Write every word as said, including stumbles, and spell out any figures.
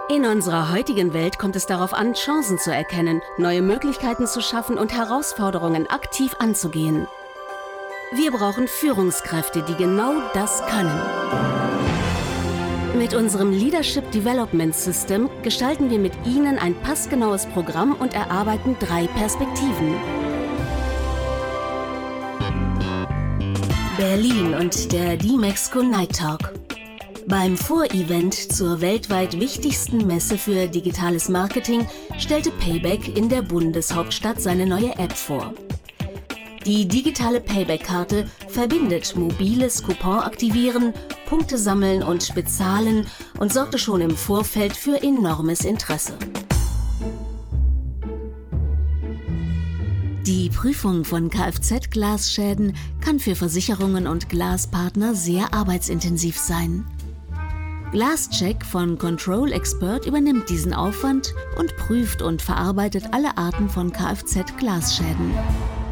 In unserer heutigen Welt kommt es darauf an, Chancen zu erkennen, neue Möglichkeiten zu schaffen und Herausforderungen aktiv anzugehen. Wir brauchen Führungskräfte, die genau das können. Mit unserem Leadership Development System gestalten wir mit Ihnen ein passgenaues Programm und erarbeiten drei Perspektiven. Berlin und der D-Mexco Night Talk. Beim Vorevent zur weltweit wichtigsten Messe für digitales Marketing stellte Payback in der Bundeshauptstadt seine neue App vor. Die digitale Payback-Karte verbindet mobiles Coupon-Aktivieren, Punkte sammeln und bezahlen und sorgte schon im Vorfeld für enormes Interesse. Die Prüfung von Kfz-Glasschäden kann für Versicherungen und Glaspartner sehr arbeitsintensiv sein. Glascheck von Control Expert übernimmt diesen Aufwand und prüft und verarbeitet alle Arten von Kfz-Glasschäden.